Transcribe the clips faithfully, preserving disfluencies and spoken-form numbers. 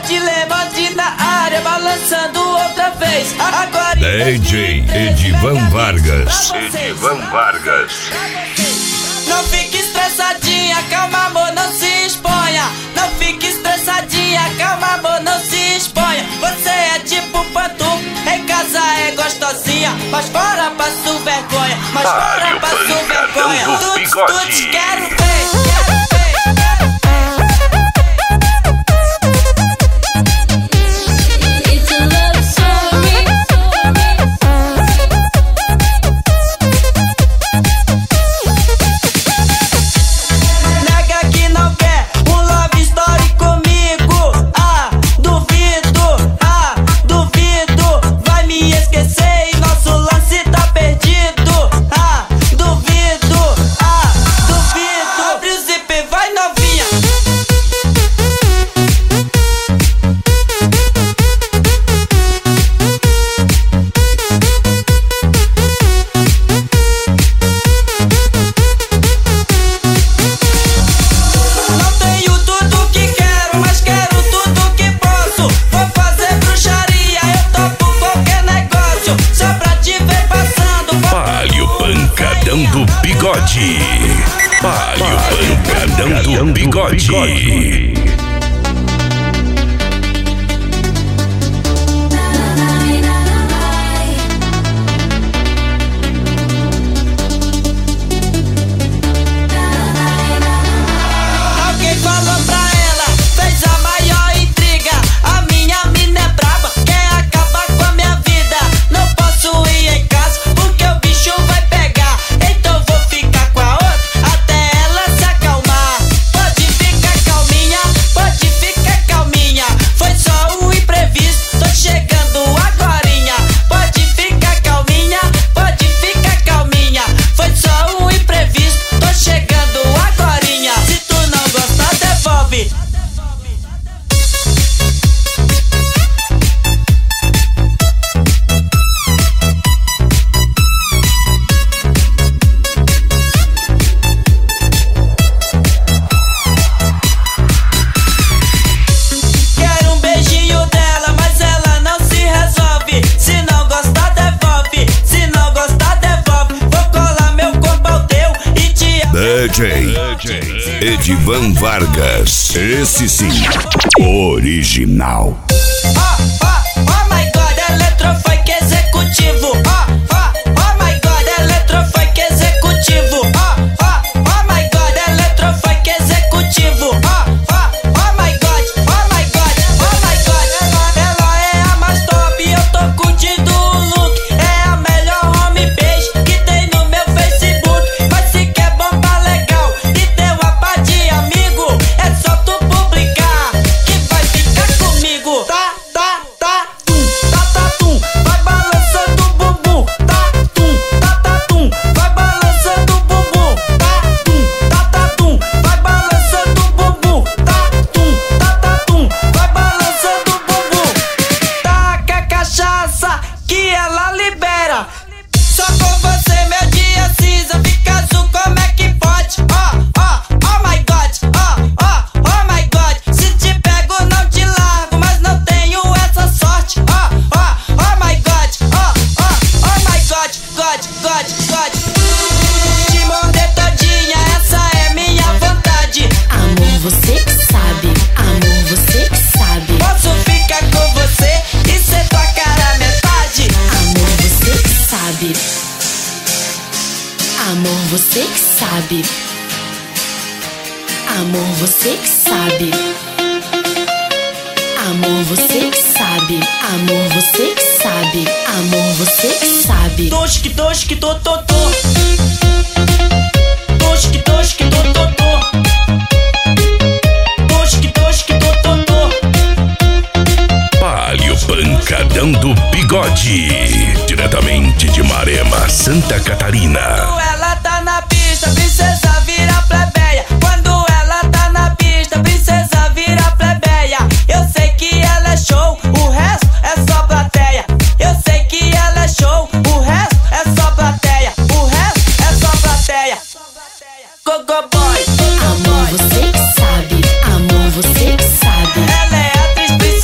Dilemante na área, balançando outra vez. Agora D J Edivan Vargas. Edivan Vargas. Não fique estressadinha, calma amor, não se exponha. Não fique estressadinha, calma amor, não se exponha. Você é tipo pantufa, em casa é gostosinha, mas fora passo vergonha, mas fora passo vergonha. Tudo, tudo quero ver, quero ver. Do bigode. Palio Pancadão do bigode. Alguém falou pra ela, fez a maior intriga. A minha mina é braba, quer acabar com a minha vida. Não posso ir em casa porque o bicho vai pegar. Então vou ficar com a outra até ela se acalmar. Pode ficar calminha, pode ficar calminha. Foi só um imprevisto, tô chegando agorinha. Pode ficar calminha, pode ficar calminha. Foi só um imprevisto, tô chegando agorinha. Se tu não gostar, devolve. Quero um beijinho dela, mas ela não se resolve. Se não gostar, devolve. Se não gostar, devolve. Vou colar meu corpo ao teu e te D J Edivan Vargas. Esse sim, original. Oh, oh, oh my god, eletrofunk executivo. Oh, oh, oh my god, eletrofunk executivo. Oh, oh, oh my god, eletrofunk executivo. Oh, oh, oh my god, oh my god, oh my god. Ela, ela é a mais top, eu tô curtindo o look. É a melhor homepage que tem no meu Facebook. Mas se quer bomba legal e ter uma pá de amigo, é só tu publicar que vai ficar comigo. Tá, tá, tá, tum, tá, tá, tum, vai balançando o bumbum. Tá, tum, tá, tá, tum, vai balançando o bumbum. Tá, tum, tá, tá, tum, vai balançando o bumbum. Tá, tum, tá, tá, tum, vai balançando o bumbum. Taca a cachaça que ela libera. Só com você meu dia cinza fica azul, como é que pode? Oh, oh, oh my god, oh, oh, oh my god. Se te pego não te largo, mas não tenho essa sorte. Oh, oh, oh my god, oh, oh, oh my god, god, god, god. Te morder todinha, essa é minha vontade. Amor, você que sabe. Amor, você que sabe. Posso ficar com você e ser tua cara metade. Amor, você que sabe. Amor, você que sabe. Amor, você que sabe. Amor, você que sabe. Amor, você que sabe. Amor, você que sabe. Tosque, tosque, tô, tô, tô. Tosque, tosque, tô, tô, tô. Tosque, tosque, tô, tô, tô. Palio Pancadão do bigode. Diretamente de Marema, Santa Catarina. Quando ela tá na pista, princesa vira plebeia. Quando ela tá na pista, princesa vira plebeia. Eu sei que ela é show, o resto é só plateia. Eu sei que ela é show, o resto é só plateia. O resto é só plateia. Go, go, boy. Amor, você que sabe. Amor, você que sabe. Ela é atriz principal.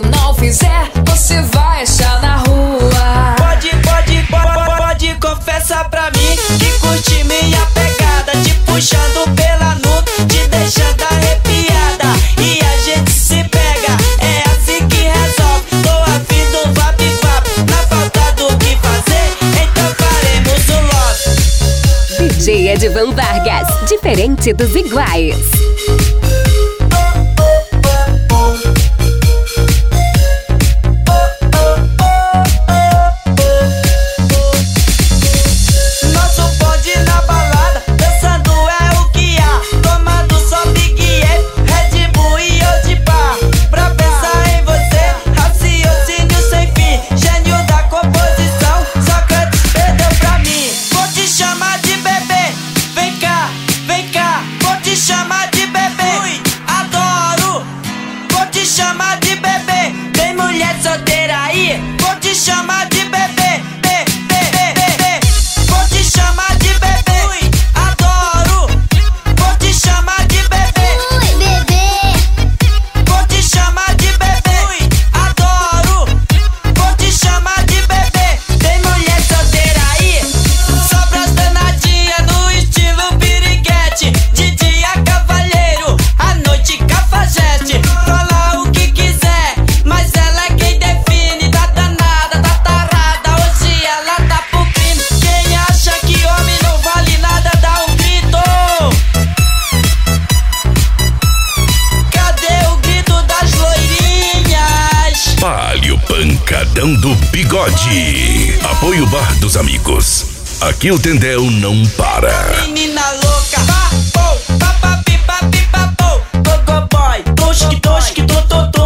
não fizer, você vai achar na rua. Pode, pode, pode, pode, confessa pra mim que curte minha pegada, te puxando pela nuca, te deixando arrepiada. E a gente se pega, é assim que resolve. Tô afim do vap-vap, na falta do que fazer, então faremos o love. D J Edvan Vargas, diferente dos iguais. Chama de bebê, ui, adoro. Vou te chamar de bebê. Tem mulher solteira aí? Vou te chamar de bebê, bebê, bebê, bebê. Vou te chamar de bebê, ui, adoro. Vou te chamar de bebê, Ui, bebê. vou te chamar de bebê, ui, adoro. Vou te chamar de bebê. Tem mulher solteira aí? Sobras danadinha no estilo piriguete. De dia cavalheiro, à noite cafajeste. Fala o que quiser, mas ela é quem define. Tá danada, tá tarada, hoje ela tá pro crime. Quem acha que homem não vale nada, dá um grito. Cadê o grito das loirinhas? Palio Pancadão do Bigode. Apoio Bar dos Amigos. Aqui o Tendel não para. Menina louca, pa, pô, pa, pa, pi, pa, pi, pa, pô. Gogo boy, tosque, tosque, to, to, to.